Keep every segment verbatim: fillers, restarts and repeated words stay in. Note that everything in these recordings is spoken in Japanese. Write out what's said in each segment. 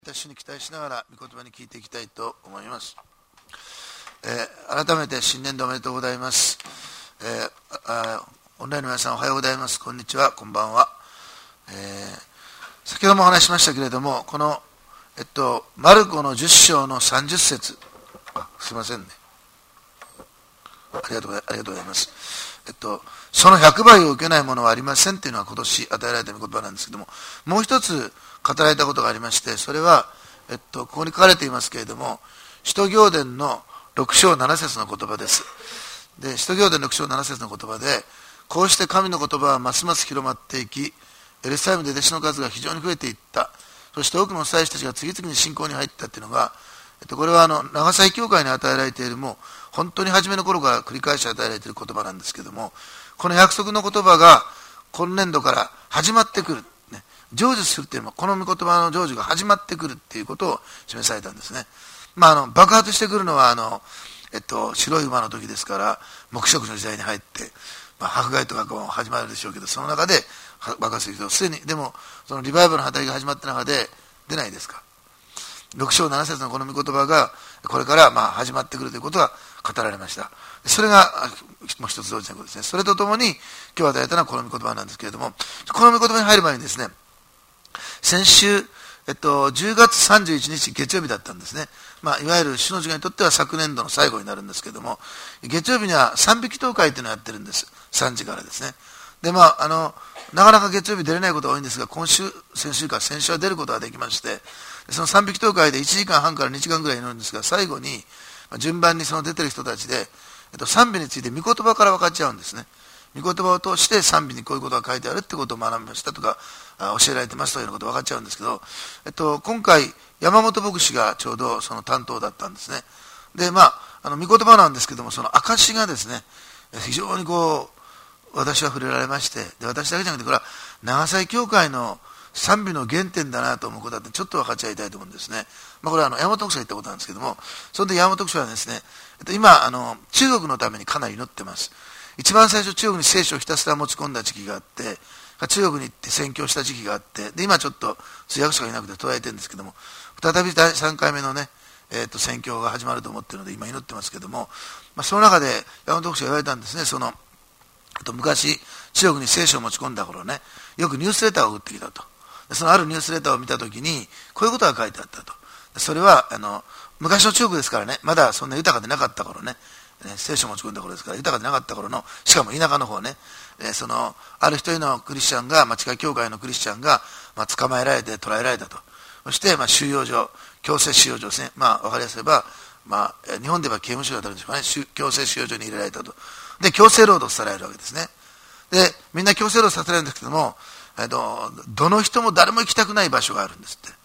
私に期待しながら御言葉に聞いていきたいと思います。えー、改めて新年度おめでとうございます。えー、あオンラインの皆さんおはようございます。こんにちは、こんばんは。えー、先ほどもお話ししましたけれども、この、えっと、マルコのじゅっ章のさんじゅっ節、あ、すいませんね。ありがとうござい、ありがとうございます。えっと、そのひゃくばいを受けないものはありませんというのは今年与えられた御言葉なんですけども、もう一つ語られたことがありまして、それは、えっと、ここに書かれていますけれども、使徒行伝のろく章なな節の言葉です。で、使徒行伝ろく章なな節の言葉で、こうして神の言葉はますます広まっていき、エルサレムで弟子の数が非常に増えていった。そして多くの祭司たちが次々に信仰に入ったというのが、えっと、これはあの長崎教会に与えられている、もう本当に初めの頃から繰り返し与えられている言葉なんですけども、この約束の言葉が今年度から始まってくる、ね、成就するというのも、この御言葉の成就が始まってくるということを示されたんですね。まあ、あの爆発してくるのはあの、えっと、白い馬の時ですから、黙示録の時代に入って、まあ、迫害とかこう始まるでしょうけど、その中で爆発するけど、すでにでもそのリバイバルの働きが始まった中で出ないですか。ろく章なな節のこの御言葉がこれからまあ始まってくるということが語られました。それがもう一つ同時のことですね。それとともに今日与えたのはこの御言葉なんですけれども、この御言葉に入る前にですね、先週、えっと、じゅうがつさんじゅういちにち月曜日だったんですね。まあ、いわゆる主の授業にとっては昨年度の最後になるんですけれども、月曜日には賛美祈祷会というのをやってるんです。さんじからですね。で、まあ、あの、なかなか月曜日出れないことが多いんですが、今週、先週か先週は出ることができまして、その賛美祈祷会でいちじかんはんからにじかんぐらい祈るんですが、最後に順番にその出てる人たちで、えっと、賛美について御言葉から分かっちゃうんですね。御言葉を通して賛美にこういうことが書いてあるってことを学びましたとか、教えられてますというようなことが分かっちゃうんですけど、えっと、今回、山本牧師がちょうどその担当だったんですね。で、まあ、あの、御言葉なんですけども、その証がですね、非常にこう、私は触れられまして、で、私だけじゃなくて、これは長崎教会の賛美の原点だなと思うことだってちょっと分かっちゃいたいと思うんですね。まあ、これはあの山本牧師が言ったことなんですけども、その時山本牧師はですね、えっと、今あの中国のためにかなり祈ってます。一番最初中国に聖書をひたすら持ち込んだ時期があって、中国に行って宣教した時期があって、で今ちょっと通訳者がいなくて途絶えてるんですけども、再びだいさんかいめのね、えっと宣教が始まると思っているので今祈ってますけども、まあ、その中で山本牧師が言われたんですね。そのと昔中国に聖書を持ち込んだ頃ね、よくニュースレターを打ってきたと。そのあるニュースレターを見たときにこういうことが書いてあったと。それはあの昔の中国ですからね、まだそんな豊かでなかった頃ね、聖書を持ち込んだ頃ですから豊かでなかった頃の、しかも田舎の方ね、そのある一人のクリスチャンが、まあ、地下教会のクリスチャンが、まあ、捕まえられて捕らえられたと。そして、まあ、収容所、強制収容所ですね、まあ、わかりやすいば、まあ、日本では刑務所が当たるんでしょうかね、強制収容所に入れられたと。で強制労働させられるわけですね。でみんな強制労働させられるんですけども、えっと、どの人も誰も行きたくない場所があるんですって、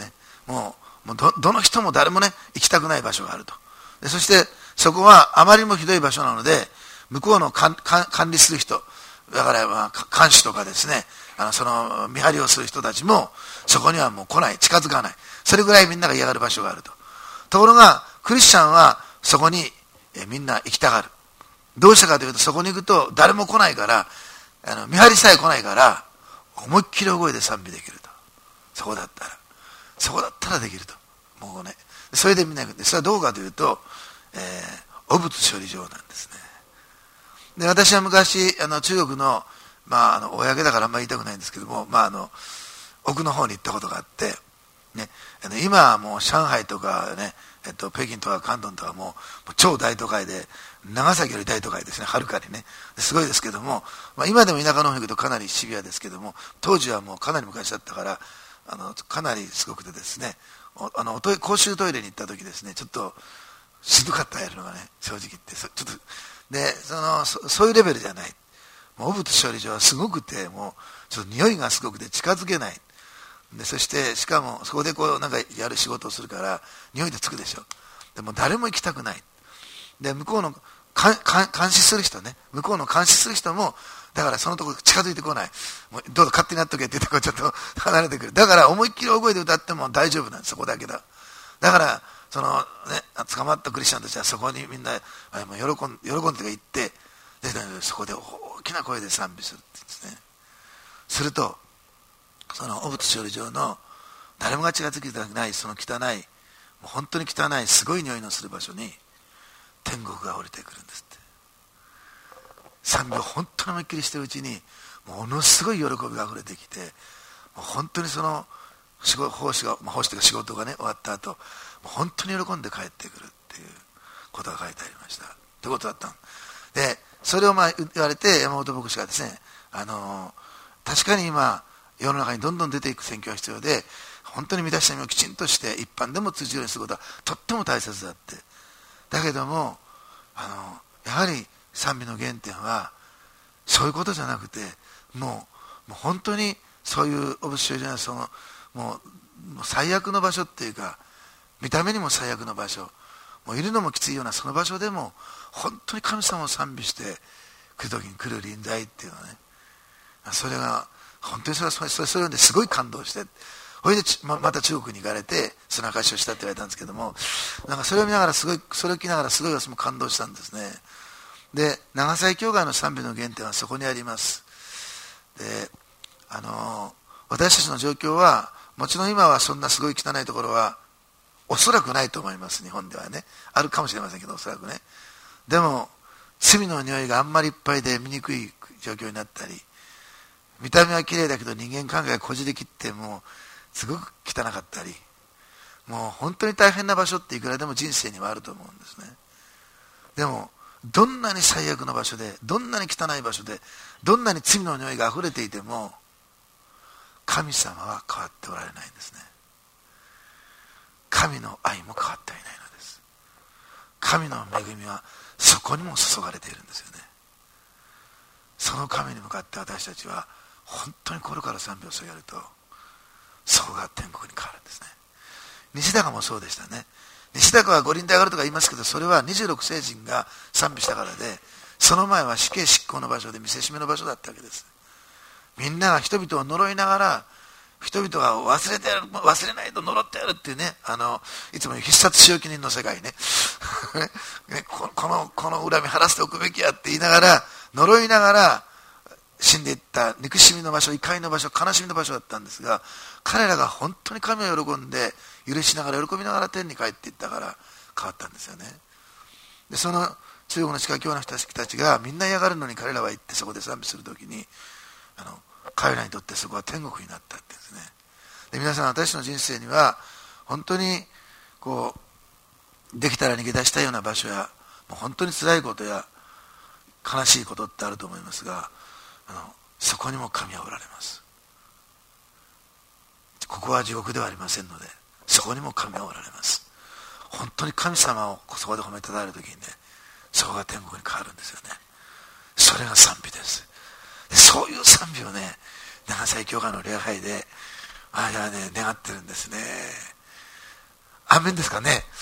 ね、もう、もう ど, どの人も誰もね行きたくない場所があると。でそしてそこはあまりにもひどい場所なので、向こうの管理する人だから、まあ、監視とかですね、あのその見張りをする人たちもそこにはもう来ない、近づかない、それぐらいみんなが嫌がる場所があると。ところがクリスチャンはそこにえみんな行きたがる。どうしたかというと、そこに行くと誰も来ないから、あの見張りさえ来ないから思いっきり大声で賛美できると。そこだったらそこだったらできると。もうね、それでみんな行くんで、それはどうかというと、えー、汚物処理場なんですね。で私は昔あの中国の、まあ、あの公だからあんまり言いたくないんですけども、まあ、あの奥の方に行ったことがあって、ね、あの今はもう上海とかね、えっと、北京とか広東とかもう、もう超大都会で、長崎より大都会ですね、はるかにね、すごいですけども、まあ、今でも田舎の方に行くとかなりシビアですけども、当時はもうかなり昔だったから、あのかなりすごくてですね、あの公衆トイレに行った時ですね、ちょっとしんどかったやるのがね、正直言って、ちょっとで そ, の そ, そういうレベルじゃない。もう汚物処理場はすごくて、もうちょっと匂いがすごくて近づけない。でそしてしかもそこでこうなんかやる仕事をするから匂いでつくでしょ。でも誰も行きたくない。で向こうの監視する人ね、向こうの監視する人もだからそのところ近づいてこない。もうどうぞ勝手になっとけって言ってこうちょっと離れてくる。だから思いっきり大声で歌っても大丈夫なんです。そこだけだ。だからそのね、捕まったクリスチャンたちはそこにみんな喜ん喜んで行って、でそこで大きな声で賛美するって言うんですね。するとその汚物処理場の誰もが近づきたくないその汚い、もう本当に汚いすごい匂いのする場所に天国が降りてくるんですって。賛美を本当に思いっきりしてるうちにものすごい喜びがあふれてきて、もう本当にその仕事奉仕が、まあ、奉仕というか仕事がね終わった後、もう本当に喜んで帰ってくるっていうことが書いてありましたということだったので、それをまあ言われて山本牧師がですね、あの確かに今世の中にどんどん出ていく宣教が必要で、本当に満たした意味をきちんとして一般でも通じるようにすることはとっても大切だって。だけどもあのやはり賛美の原点はそういうことじゃなくて、もう、もう本当にそういうオブシュじゃない、そのもう、もう最悪の場所っていうか、見た目にも最悪の場所、もういるのもきついようなその場所でも本当に神様を賛美して来る時に来る臨在っていうのはね、それが本当にそれはそれそれそれですごい感動して、それでままた中国に行かれてその証しをしたって言われたんですけども、なんかそれを見ながらすごい、それを聞きながらすごい私も感動したんですね。で、長崎教会の賛美の原点はそこにあります。で、あの私たちの状況はもちろん今はそんなすごい汚いところはおそらくないと思います。日本ではね、あるかもしれませんけど、おそらくね。でも罪の匂いがあんまりいっぱいで見にくい状況になったり、見た目は綺麗だけど人間関係がこじれきってもうすごく汚かったり、もう本当に大変な場所っていくらでも人生にはあると思うんですね。でもどんなに最悪の場所で、どんなに汚い場所で、どんなに罪の匂いがあふれていても神様は変わっておられないんですね。神の愛も変わってはいないのです。神の恵みはそこにも注がれているんですよね。その神に向かって私たちは本当に心から賛美を捧げると、そこが天国に変わるんですね。西高もそうでしたね。西高は五輪で上がるとか言いますけど、それはにじゅうろく聖人が賛美したからで、その前は死刑執行の場所で見せしめの場所だったわけです。みんなが人々を呪いながら、人々が忘れてやる、忘れないと呪ってやるっていうね、あのいつも必殺仕置き人の世界ねね、ここのこの恨み晴らしておくべきやって言いながら、呪いながら死んでいった憎しみの場所、怒りの場所、悲しみの場所だったんですが、彼らが本当に神を喜んで許しながら喜びながら天に帰っていったから変わったんですよね。でその中国の地下教の人たちがみんな嫌がるのに彼らは行ってそこで賛美するときに、あの彼らにとってそこは天国になったってですね。で皆さん、私の人生には本当にこうできたら逃げ出したいような場所や、もう本当に辛いことや悲しいことってあると思いますが、あのそこにも神はおられます。ここは地獄ではありませんので、そこにも神はおられます。本当に神様をそこで褒めたたえるときにね、そこが天国に変わるんですよね。それが賛美です。でそういう賛美をね、長崎教会の礼拝であれはね願ってるんですね。アーメンですかね。ね、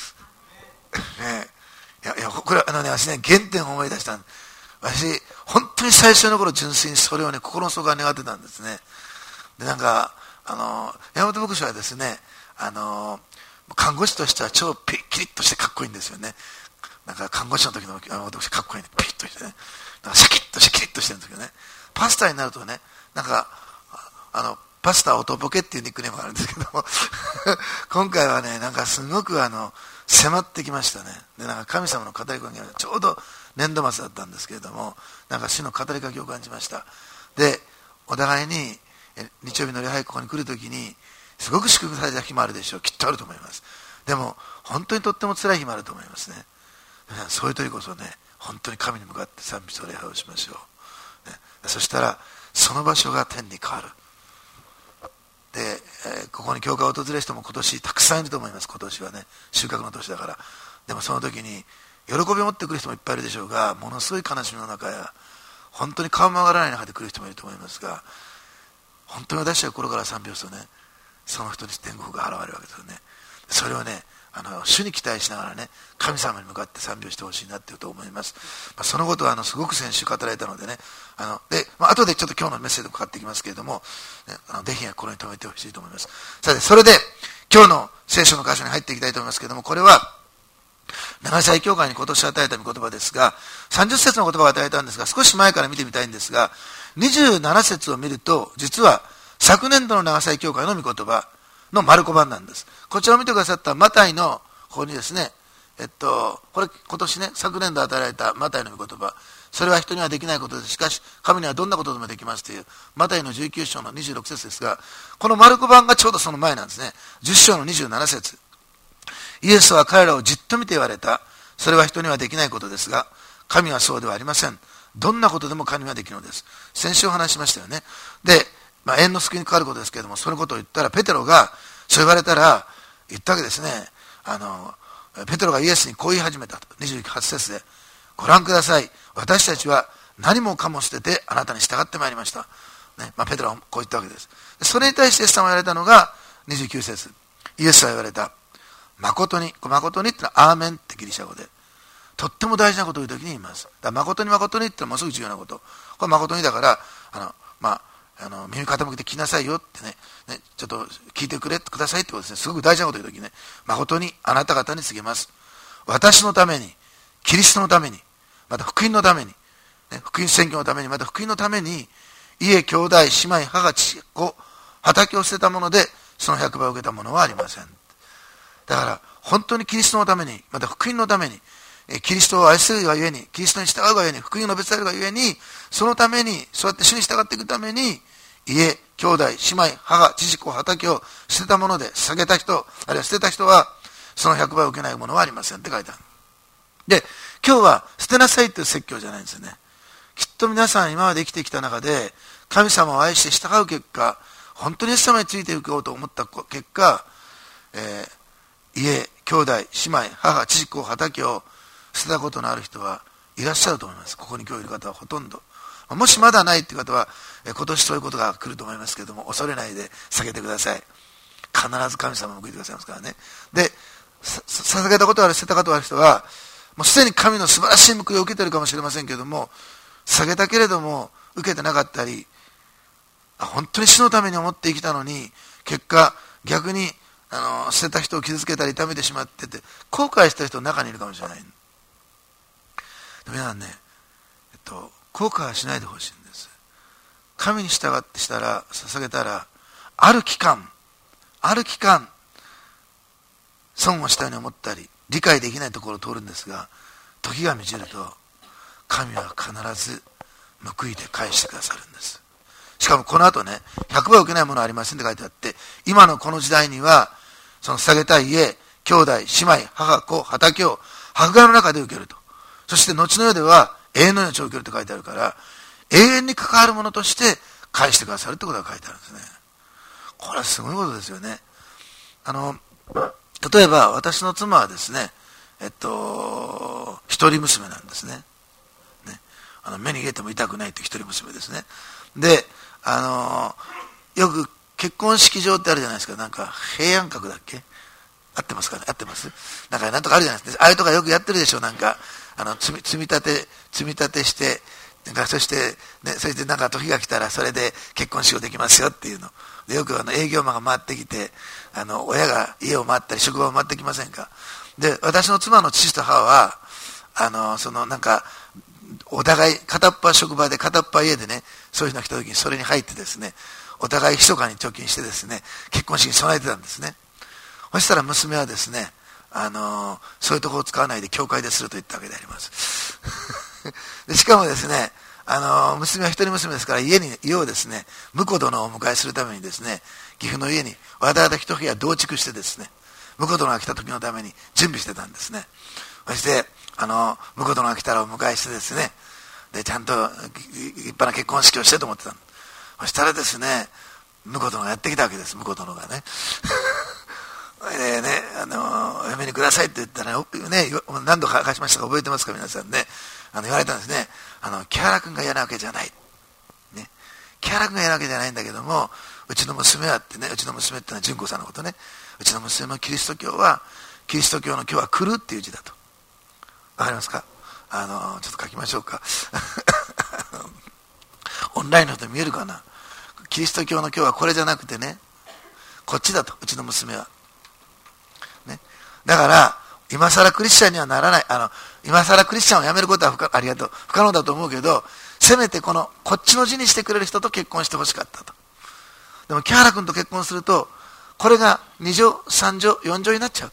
いやいや、これはあのね、私ね、原点を思い出したん。私本当に最初の頃純粋にそれをね心の底から願ってたんですね。でなんかあの山本牧師はですね、あの看護師としては超ピッキリッとしてかっこいいんですよね。なんか看護師の時の山本牧師かっこいいね、ピリッとしてね、なんかシャキッとしてキリッとしてるんですけどね、パスタになるとね、なんかあのパスタ音ボケっていうニックネームがあるんですけども今回はね、なんかすごくあの迫ってきましたね。でなんか神様の語りかけがちょうど年度末だったんですけれども、なんか主の語りかけを感じました。でお互いに日曜日の礼拝ここに来るときにすごく祝福された日もあるでしょう。きっとあると思います。でも本当にとっても辛い日もあると思いますね。そういう時こそね、本当に神に向かって賛美と礼拝をしましょう、ね、そしたらその場所が天に変わる。で、えー、ここに教会を訪れる人も今年たくさんいると思います。今年はね収穫の年だから。でもその時に喜びを持ってくる人もいっぱいいるでしょうが、ものすごい悲しみの中や本当に顔も上がらない中で来る人もいると思いますが、本当に私は心から賛美をするとね、その人に天国が現れるわけですよね。それをね、あの主に期待しながらね、神様に向かって賛美をしてほしいなっていうと思います。まあ、そのことはあのすごく先週語られたのでね、あので、まあ後でちょっと今日のメッセージもかかってきますけれども、ね、あのぜひ心に留めてほしいと思います。さてそれで今日の聖書の箇所に入っていきたいと思いますけれども、これは長崎教会に今年与えた御言葉ですが、さんじゅっ節の言葉を与えたんですが、少し前から見てみたいんですが、にじゅうなな節を見ると、実は昨年度の長崎教会の御言葉、 のマルコ版なんです。こちらを見てくださったマタイの方にですね、えっと、これ今年ね、昨年度与えられたマタイの御言葉、それは人にはできないことです。しかし、神にはどんなことでもできますという、マタイのじゅうきゅう章のにじゅうろく節ですが、このマルコ版がちょうどその前なんですね。じゅっ章のにじゅうなな節。イエスは彼らをじっと見て言われた。それは人にはできないことですが、神はそうではありません。どんなことでも神はできるのです。先週お話ししましたよね。で、まあ、縁の救いにかかることですけれども、そのことを言ったら、ペテロが、そう言われたら、言ったわけですね。あの、ペテロがイエスにこう言い始めたと。にじゅうはち節で。ご覧ください。私たちは何もかも捨ててあなたに従ってまいりました。ね。まあ、ペテロはこう言ったわけです。それに対してイエス様が言われたのが、にじゅうきゅう節。イエスは言われた。誠に、誠にってのはアーメンってギリシャ語で。とっても大事なことを言うときに言います。だから誠に誠にってのはものすごく重要なこと。これ誠にだから、あの、まあ、あの、耳傾けて聞きなさいよってね、ね、ちょっと聞いてくれ、くださいってことですね。すごく大事なことを言うときね、誠にあなた方に告げます。私のために、キリストのために、また福音のために、ね、福音宣教のために、また福音のために、家、兄弟、姉妹、母、父、子、畑を捨てたもので、その百倍を受けたものはありません。だから、本当にキリストのために、また福音のために、キリストを愛するがゆえに、キリストに従うがゆえに、福音を述べ伝えるがゆえに、そのために、そうやって主に従っていくために、家、兄弟、姉妹、母、父子、畑を捨てたもので、捧げた人、あるいは捨てた人は、その百倍を受けないものはありませんって書いてある。で、今日は捨てなさいという説教じゃないんですよね。きっと皆さん今まで生きてきた中で、神様を愛して従う結果、本当にイエス様についていこうと思った結果、えー、家、兄弟、姉妹、母、父子、畑を捨てたことのある人はいらっしゃると思います。ここに今日いる方はほとんど。もしまだないという方は、え今年そういうことが来ると思いますけれども、恐れないで避けてください。必ず神様も報いてくださいますからね。で、捧げたことある、捨てたことある人は、もうすでに神の素晴らしい報いを受けているかもしれませんけれども、捧げたけれども受けてなかったり、本当に主のために思って生きたのに、結果逆にあの捨てた人を傷つけたり痛めてしまってて、後悔した人の中にいるかもしれない。皆さんね、えっと、後悔はしないでほしいんです。神に従ってしたら、捧げたら、ある期間、ある期間、損をしたように思ったり、理解できないところを通るんですが、時が満ちると、神は必ず報いて返してくださるんです。しかもこの後ね、ひゃくばい受けないものはありませんって書いてあって、今のこの時代には、その捧げたい家、兄弟、姉妹、母、子、畑を迫害の中で受けると。そして後の世では永遠の命を受けるって書いてあるから、永遠に関わるものとして返してくださるってことが書いてあるんですね。これはすごいことですよね。あの、例えば私の妻はですね、えっと、一人娘なんですね。ね、あの目に入れても痛くないという一人娘ですね。で、あの、よく結婚式場ってあるじゃないですか。なんか平安閣だっけ？合ってますかね？合ってます？なんかなんとかあるじゃないですか。ああいうとかよくやってるでしょ。なんかあの積み、積み立て積み立てして、なんかそしてね、そしてなんか時が来たらそれで結婚式をできますよっていうので、よくあの営業マンが回ってきて、あの親が家を回ったり職場を回ってきませんか。で、私の妻の父と母はあのそのなんかお互い片っ端職場で片っ端家でね、そういうのが来た時にそれに入ってですね、お互い密かに貯金してですね、結婚式に備えてたんですね。そしたら娘はですね、あのー、そういうところを使わないで教会ですると言ったわけでありますで、しかもですね、あのー、娘は一人娘ですから、家に家をですね、婿殿をお迎えするためにですね、岐阜の家にわざわざ一部屋同築してですね、婿殿が来た時のために準備してたんですね。そしてあのー、婿殿が来たらお迎えしてですね、でちゃんと立派な結婚式をしてと思ってたの。そしたらですね、婿殿がやってきたわけです。婿殿がねでね、あのお嫁にくださいって言ったら、ね、何度か返しましたか覚えてますか皆さんね。あの言われたんですね。あの木原君が嫌なわけじゃない、ね、木原君が嫌なわけじゃないんだけども、うちの娘はってね、うちの娘ってのは純子さんのことね、うちの娘のキリスト教はキリスト教の教は来るっていう字だと。わかりますか。あのちょっと書きましょうかオンラインの人見えるかな。キリスト教の教はこれじゃなくてね、こっちだと、うちの娘はね。だから今更クリスチャンにはならない。あの今更クリスチャンをやめることは不可ありがとう不可能だと思うけど、せめてこのこっちの字にしてくれる人と結婚してほしかったと。でも木原君と結婚するとこれがに乗、さん乗、よん乗になっちゃう。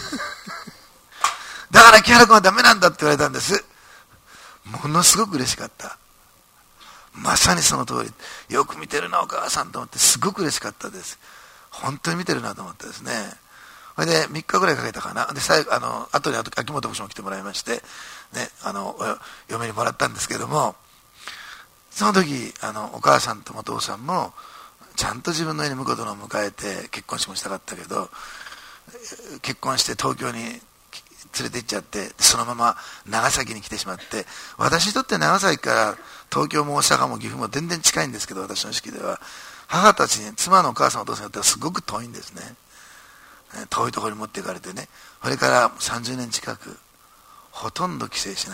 だから木原君はダメなんだって言われたんです。ものすごく嬉しかった。まさにその通り。よく見てるなお母さんと思ってすごく嬉しかったです。本当に見てるなと思ってですね。それでみっかぐらいかけたかな。で最後あの後に秋元部長も来てもらいまして、ね、あの嫁にもらったんですけども、その時あのお母さんとお父さんもちゃんと自分の家に婿殿を迎えて結婚式もしたかったけど、結婚して東京に連れて行っちゃって、そのまま長崎に来てしまって、私にとって長崎から東京も大阪も岐阜も全然近いんですけど、私の式では母たちに妻のお母さんお父さんにとってはすごく遠いんですね。遠いところに持っていかれてね、これからさんじゅうねん近くほとんど帰省しない。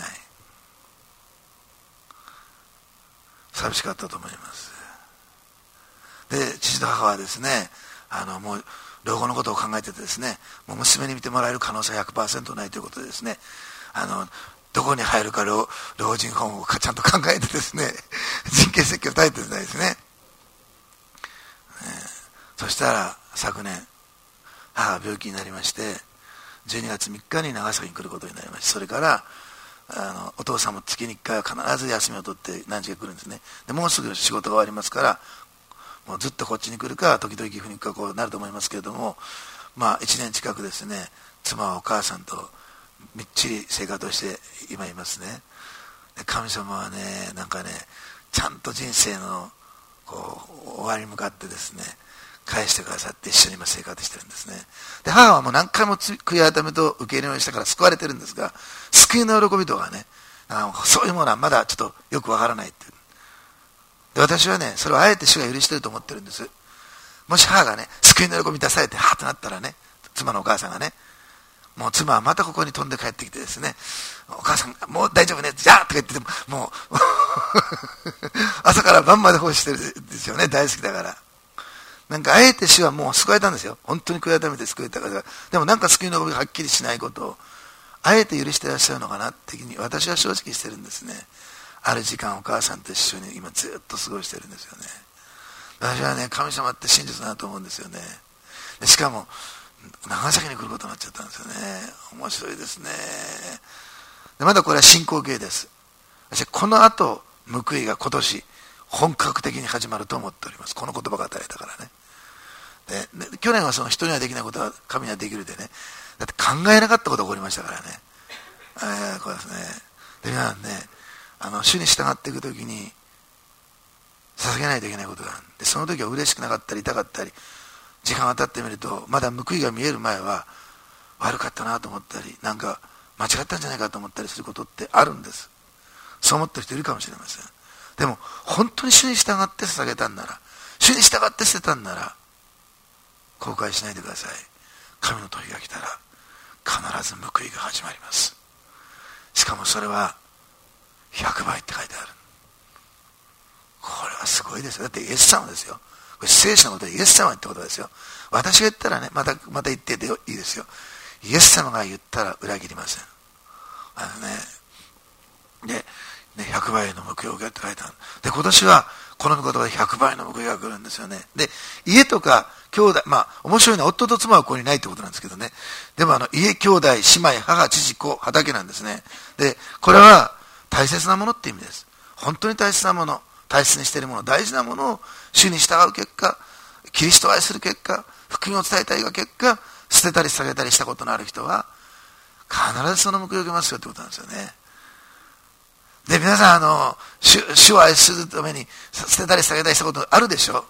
寂しかったと思います。で父と母はですね、あのもう老後のことを考えててですね、もう娘に見てもらえる可能性は ひゃくパーセント ないということでですね、あのどこに入るか 老, 老人ホームをちゃんと考えてですね、人権設計を立ててたですね、えー、そしたら昨年母が病気になりまして、じゅうにがつみっかに長崎に来ることになりまして、それからあのお父さんも月にいっかいは必ず休みを取って何日か来るんですね。でもうすぐ仕事が終わりますから、もうずっとこっちに来るか時々岐阜に行くかこうなると思いますけれども、まあいちねん近くですね、妻はお母さんとみっちり生活をして今いますね。で神様はね、なんかね、ちゃんと人生のこう終わりに向かってですね返してくださって、一緒に今生活してるんですね。で母はもう何回も悔い改めと受け入れをしたから救われてるんですが、救いの喜びとかね、あのそういうものはまだちょっとよくわからないっていう。で私はね、それをあえて主が許してると思ってるんです。もし母がね、救いの喜び出されてハーッとなったらね、妻のお母さんがね、もう妻はまたここに飛んで帰ってきてですね、お母さんもう大丈夫ね、じゃあとか言ってても、もう朝から晩まで奉仕してるんですよね、大好きだから。なんかあえて主はもう救われたんですよ。本当に悔い改めて救えたから。でもなんか救いの喜びがはっきりしないことをあえて許してらっしゃるのかなって私は正直してるんですね。ある時間お母さんと一緒に今ずっと過ごしてるんですよね。私はね、神様って真実だなと思うんですよね。でしかも長崎に来ることになっちゃったんですよね。面白いですね。でまだこれは進行形です。私この後報いが今年本格的に始まると思っております。この言葉が与えたからね。でで去年はその人にはできないことは神にはできるでね、だって考えなかったことが起こりましたからね。えー、これですね。で皆さんね、あの主に従っていくときに捧げないといけないことがある。でその時は嬉しくなかったり痛かったり、時間が経ってみるとまだ報いが見える前は悪かったなと思ったり、なんか間違ったんじゃないかと思ったりすることってあるんです。そう思ってる人いるかもしれません。でも本当に主に従って捧げたんなら、主に従って捨てたんなら後悔しないでください。神の時が来たら必ず報いが始まります。しかもそれはひゃくばいって書いてある。これはすごいですよ。だってイエス様ですよ。これ聖書のことでイエス様ってことですよ。私が言ったらね、またまた言ってていいですよ。イエス様が言ったら裏切りません。あのね、でね、ひゃくばいの報いを受けって書いてある。で今年はこの御言葉でひゃくばいの報いが来るんですよね。で家とか兄弟、まあ面白いのは夫と妻はここにないってことなんですけどね。でもあの家、兄弟、姉妹、母、父、子、畑なんですね。でこれは大切なものって意味です。本当に大切なもの、大切にしているもの、大事なものを主に従う結果、キリストを愛する結果、福音を伝えたいが結果、捨てたり下げたりしたことのある人は必ずその報いを受けますよってことなんですよね。で皆さん、あの 主, 主を愛するために捨てたり下げたりしたことあるでしょ。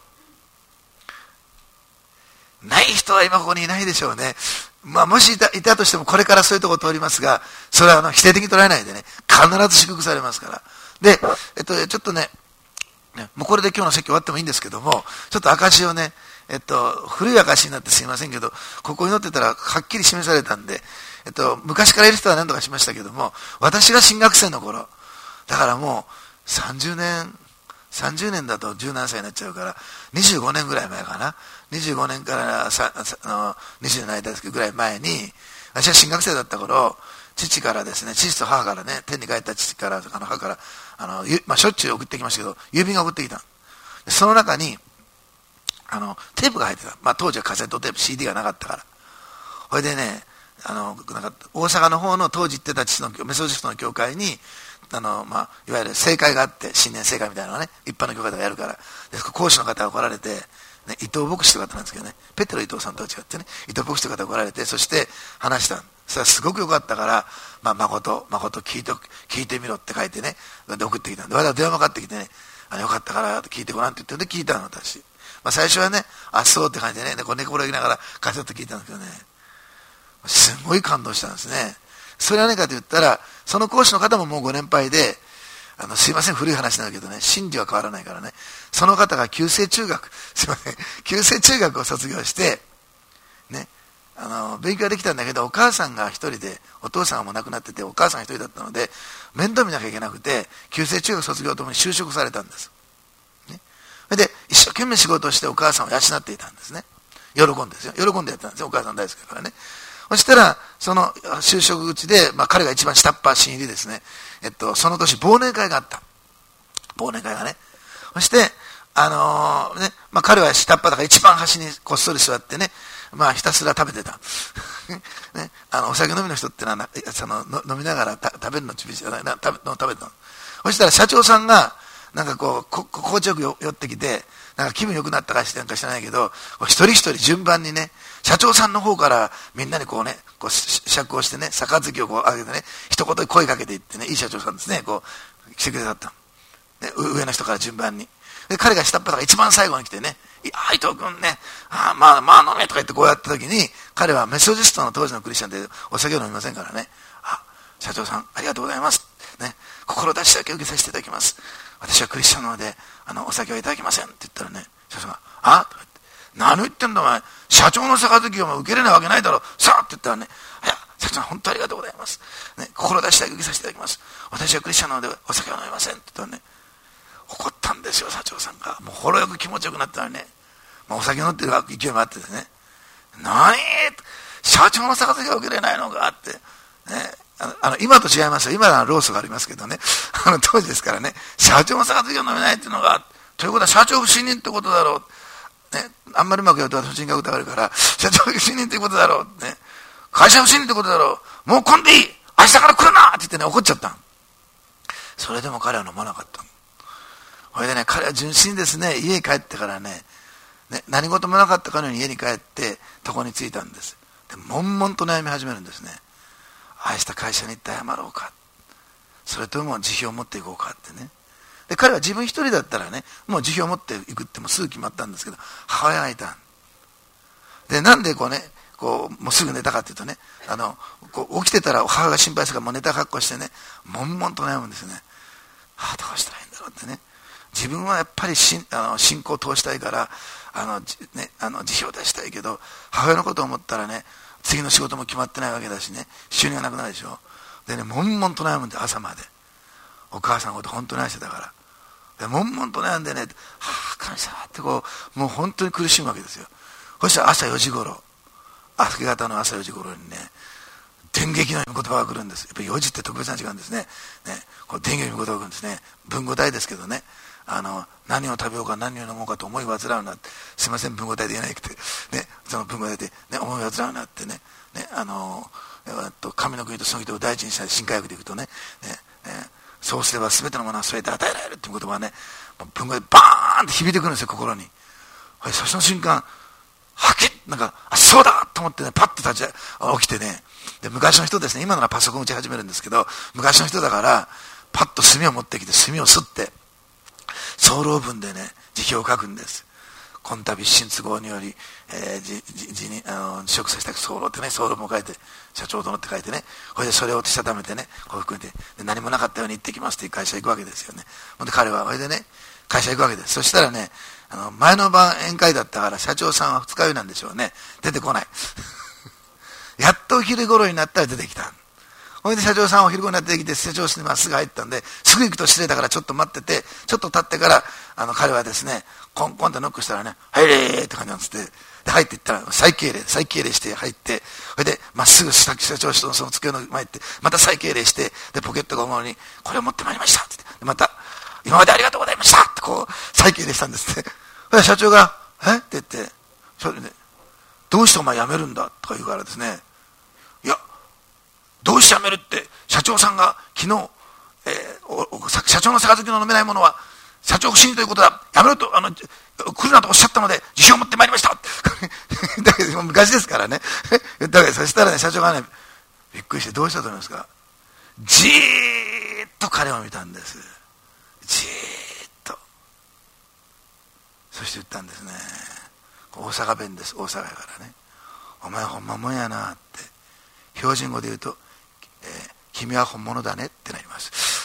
ない人は今ここにいないでしょうね。まあ、もしい た, いたとしてもこれからそういうところ通りますが、それはあの否定的に捉えないでね、必ず祝福されますから。で、えっと、ちょっとね、もうこれで今日の説教終わってもいいんですけども、ちょっと証をね、えっと、古い証になってすいませんけど、ここに載ってたらはっきり示されたんで、えっと、昔からいる人は何とかしましたけども、私が新学生の頃、だからもうさんじゅうねん、さんじゅうねんだとじゅうななさいになっちゃうから、にじゅうごねんぐらい前かな。にじゅうごねんからさあのにじゅうの間ですけどぐらい前に、私は新学生だった頃、父からですね、父と母からね、天に帰った父から、あの母から、あの、まあ、しょっちゅう送ってきましたけど、郵便が送ってきた。その中に、 あのテープが入ってた、まあ、当時はカセットテープ シーディー がなかったから、それでね、あのなんか大阪の方の当時行ってた父のメソジストの教会にあの、まあ、いわゆる聖会があって、新年聖会みたいなのがね、一般の教会とかやるから、で講師の方が来られて、ね、伊藤牧師という方なんですけどね、ペテロ伊藤さんとは違ってね、伊藤牧師という方が来られて、そして話した。それはすごく良かったから、まあ、誠、誠聞いて、聞いてみろって書いてね、で送ってきたんで、わざわざ電話かかってきてね、あのよかったから聞いてごらんって言って、で聞いたの、私。まあ、最初はね、あ、そうって感じでね、でこう寝転ぎながらカセット聞いたんですけどね、すごい感動したんですね。それは何かと言ったら、その講師の方ももうご年配で、あのすいません、古い話なんだけどね、真理は変わらないからね、その方が旧制中学、すいません、旧制中学を卒業して、ね、あの勉強ができたんだけど、お母さんが一人で、お父さんがもう亡くなってて、お母さんが一人だったので、面倒見なきゃいけなくて、旧制中学卒業ともに就職されたんです。ね、それで、一生懸命仕事をしてお母さんを養っていたんですね。喜んでですよ。喜んでやったんですよ、お母さん大好きだからね。そしたら、その就職口で、まあ、彼が一番下っ端新入りですね。えっと、その年、忘年会があった。忘年会がね。そして、あのー、ね、まあ、彼は下っ端だから一番端にこっそり座ってね、まあ、ひたすら食べてた。ね、あの、お酒飲みの人ってのは、そのの飲みながらた食べるのちびち、食べ食べてたの。そしたら社長さんが、なんかこう、こ心地よく寄ってきて、なんか気分良くなったかしてなんか知らないけど、一人一人順番にね、社長さんの方からみんなにこうね、こう酌をしてね、杯をこう上げてね、一言声かけていってね、いい社長さんですね、こう、来てくれたったの。上の人から順番に。で、彼が下っ端が一番最後に来てね、いや、伊藤君ね、あまあまあ飲めとか言ってこうやった時に、彼はメソジストの当時のクリスチャンでお酒を飲みませんからね、あ、社長さんありがとうございます。ね、志だけ受けさせていただきます。私はクリスチャンなので、あの、お酒はいただきませんって言ったらね、社長が、あとか言って、何言ってんだお前、社長の杯を受けれないわけないだろ、さあって言ったらね、いや、社長本当ありがとうございます。ね、志だけ受けさせていただきます。私はクリスチャンなのでお酒は飲みませんって言ったらね、怒ったんですよ、社長さんが。もうほろよく気持ちよくなったらね、まあ、お酒飲ってる勢いもあってですね、何社長の杯が受けれないのかって、ね、あのあの今と違いますよ。今はロースがありますけどね、あの当時ですからね、社長の杯が飲めないっていうのが、ということは社長不信任ってことだろう、ね、あんまりうまくやると不信が疑われるから、社長不信任ってことだろう、ね、会社不信任ってことだろう、もう来んでいい、明日から来るなって言ってね、怒っちゃった。それでも彼は飲まなかった。それでね、彼は純粋にですね、家に帰ってからね、ね、何事もなかったかのように家に帰って床に着いたんです。で悶々と悩み始めるんですね。愛した会社に行って謝ろうか、それとも慈悲を持っていこうかってね。で彼は自分一人だったらね、もう慈悲を持っていくってもうすぐ決まったんですけど、母親がいた。でなんでこうね、こうもうすぐ寝たかっていうとね、あのこう起きてたら母が心配するからもう寝た格好してね、悶々と悩むんですね。ああどうしたらいいんだろうってね。自分はやっぱりしあの信仰を通したいから、あの、ね、あの慈悲を出したいけど、母親のことを思ったらね、次の仕事も決まってないわけだしね、収入がなくなるでしょ。でね、悶々と悩むんで、朝まで。お母さんのこと本当に愛してたから。で悶々と悩んでね、はあ神様ってこう、もう本当に苦しむわけですよ。そしたら朝よじ頃、明け方の朝よじ頃にね、電撃の言葉が来るんです。やっぱりよじって特別な時間ですね。ね、こう電撃の言葉が来るんですね。文語体ですけどね。あの何を食べようか何を飲もうかと思い煩うなって、すいません文語体で言えなくて、ね、その文語体で、ね、思い煩うなってね、ね、あのえっと神の国とその人を大事にした新科学でいくとね、ね、ね、そうすれば全てのものは全て与えられるっていう言葉はね、文語でバーンって響いてくるんですよ、心に。はい、その瞬間はきっなんか、あ、そうだと思ってね、パッと立ち起きてね、で昔の人ですね、今ならパソコン打ち始めるんですけど、昔の人だからパッと墨を持ってきて墨をすって早漏文でね、辞表を書くんです。この度一身都合により、えー、じじじにあの辞職させた早漏ってね、早漏文を書いて、社長殿って書いてね、それでそれをしたためてね、こう含めてで何もなかったように行ってきますっていう会社行くわけですよね。ほんで彼はそれでね、会社行くわけです。そしたらね、あの前の晩宴会だったから社長さんは二日酔いなんでしょうね、出てこない。やっとお昼頃になったら出てきた。それで社長さんはお昼頃になって出てきて、社長室にまっすぐ入ったんで、すぐ行くと失礼だからちょっと待ってて、ちょっと経ってから、あの彼はですね、コンコンってノックしたらね、入れーって感じなんつって、で入っていったら再敬礼、再敬礼して入って、それでまっすぐ社長室のその机の前行って、また再敬礼して、でポケットが重いのに、これを持ってまいりましたって言って、でまた、今までありがとうございましたってこう、再敬礼したんですって。それで社長が、 えって言って、それで、どうしてお前辞めるんだとか言うからですね、いや、どうして辞めるって、社長さんが昨日、えー、おお社長の杯の飲めないものは、社長不信ということだ、辞めろと、あの、来るなとおっしゃったので、自信を持ってまいりましただけど、昔ですからね。言ったわけです。そしたらね、社長がね、びっくりして、どうしたと思いますか。じーっと彼を見たんです。じーっと。そして言ったんですね。大阪弁です。大阪やからね。お前ほんまもんやなって。標準語で言うと、えー、君は本物だねってなります。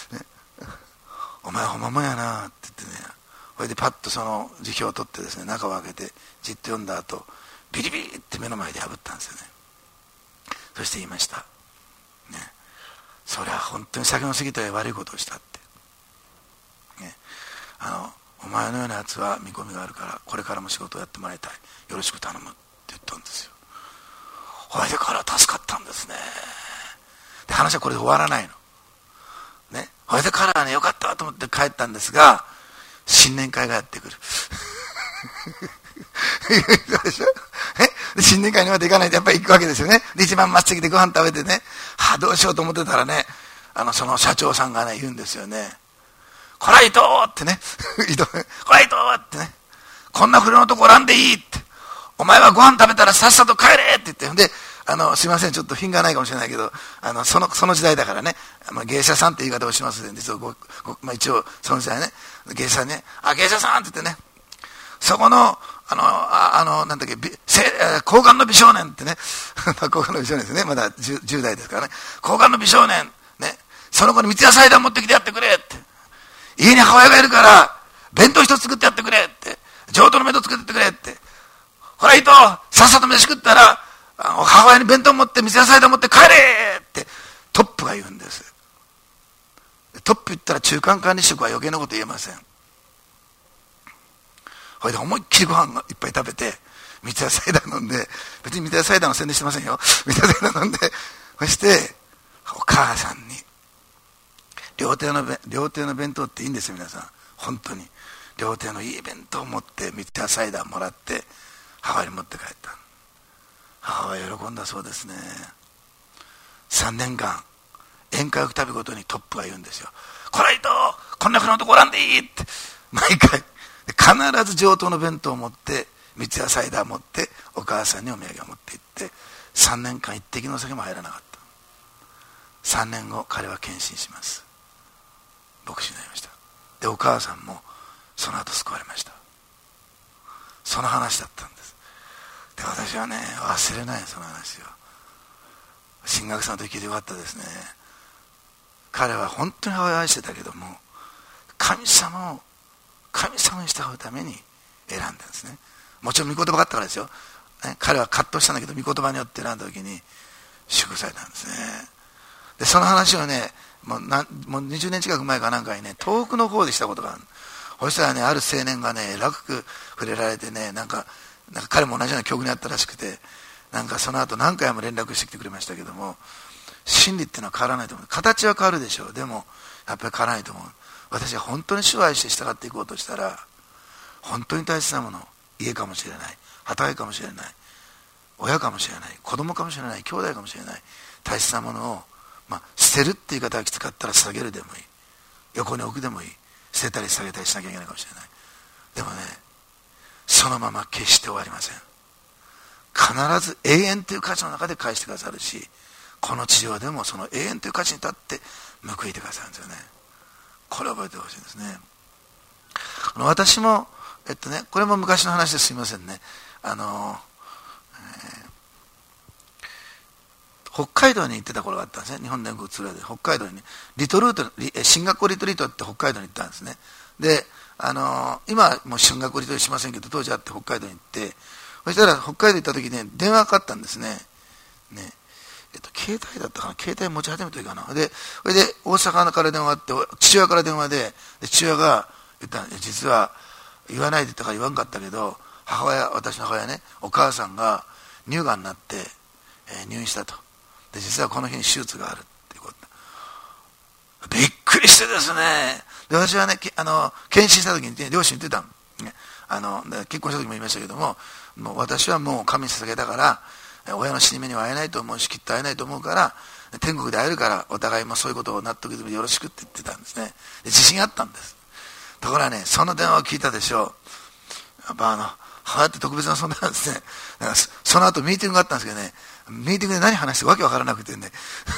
ね、お前ほんまもんやなって言ってね。それでパッとその辞表を取ってですね、中を開けてじっと読んだ後、ビリビリって目の前で破ったんですよね。そして言いました。ね、それは本当に酒の過ぎた悪いことをしたって。ね、あの、お前のようなやつは見込みがあるから、これからも仕事をやってもらいたい。よろしく頼むって言ったんですよ。ほいでから助かったんですね。で、話はこれで終わらないの。ね、ほいでからはね、よかったと思って帰ったんですが、新年会がやってくる。でしょ？で新年会にまで行かないとやっぱり行くわけですよね。で一番末席でご飯食べてね、はあ、どうしようと思ってたらね、あのその社長さんがね言うんですよね。こら伊藤ってね、こら伊藤ってね、こんな不良のとこおらんでいいって、お前はご飯食べたらさっさと帰れって言って、であのすいません、ちょっと品がないかもしれないけど、あの そのその時代だからね、まあ、芸者さんって言い方をしますね。実はごご、まあ、一応その時代ね、芸者ね、あ芸者さんって言ってね、そこのあのああのなんだっけ、高顔の美少年ってね高顔の美少年ですね、まだ 10, じゅう代ですからね、高顔の美少年ね、その子に三ツ矢サイダー持ってきてやってくれって、家に母親がいるから弁当一つ作ってやってくれって、上等の弁当作ってやってくれって、ほら伊藤さっさと飯食ったら母親に弁当持って三ツ矢サイダー持って帰れってトップが言うんです。トップ言ったら中間管理職は余計なこと言えません。ほいで思いっきりご飯がいっぱい食べて三ツ矢サイダー飲んで、別に三ツ矢サイダーの宣伝してませんよ、三ツ矢サイダー飲んで、そしてお母さんに料亭の料亭の弁当っていいんですよ皆さん、本当に料亭のいい弁当を持って三ツ矢サイダーもらって母親に持って帰った。母親喜んだそうですね。さんねんかん宴会を食べごとにトップが言うんですよ。こら伊藤こんなふうなとこおらんでいいって毎回必ず上等の弁当を持って三ツ矢サイダー持ってお母さんにお土産を持って行って、さんねんかん一滴の酒も入らなかった。さんねんご彼は献身します。牧師になりました。でお母さんもその後救われました。その話だったんです。で私はね忘れない、その話を。進学さんの時聞いてよかったですね。彼は本当に母親を愛してたけども、神様を神様に従うために選んだんですね。もちろん御言葉があったからですよ、ね、彼は葛藤したんだけど御言葉によって選んだ時に祝福されたんですね。でその話をねもうなもうにじゅうねん近く前かなんかにね遠くの方でしたことがある。そしたらねある青年がね楽く触れられてね、なんかなんか彼も同じような境遇にあったらしくて、なんかその後何回も連絡してきてくれましたけども、真理っていうのは変わらないと思う。形は変わるでしょう。でもやっぱり変わらないと思う。私は本当に主を愛して従っていこうとしたら、本当に大切なもの、家かもしれない、働きかもしれない、親かもしれない、子供かもしれない、兄弟かもしれない、大切なものを、まあ、捨てるって言い方がきつかったら下げるでもいい、横に置くでもいい、捨てたり下げたりしなきゃいけないかもしれない。でもねそのまま決して終わりません。必ず永遠という価値の中で返してくださるし、この地上でもその永遠という価値に立って報いてくださるんですよね。これを覚えてほしいんですね。私もえっとねこれも昔の話ですいませんね。あの、えー、北海道に行ってた頃があったんですね。日本全国ツアーで北海道に、ね、リトルート進学校リトリートって北海道に行ったんですね。であの今はもう進学校リトリートしませんけど、当時あって北海道に行って、そしたら北海道行った時ね電話がかかったんですね。ねえっと、携帯だったかな、携帯持ち始めた時かな。で、それで大阪から電話があって、父親から電話で、で父親が言ったんです。実は言わないでとか言わんかったけど、母親、私の母親ね、お母さんが乳がんになって、えー、入院したと。で、実はこの日に手術があるっていうこと。びっくりしてですね。で、私はね、あの検診した時に、ね、両親言ってたの、ね、 あの結婚した時も言いましたけども、もう私はもう神に捧げたから親の死に目には会えないと思うし、きっと会えないと思うから天国で会えるからお互いもそういうことを納得するよろしくって言ってたんですね。で自信があったんです。ところがね、その電話を聞いたでしょう。やっぱあの母って特別な存在なんですね。だからその後ミーティングがあったんですけどね、ミーティングで何話してわけわからなくてね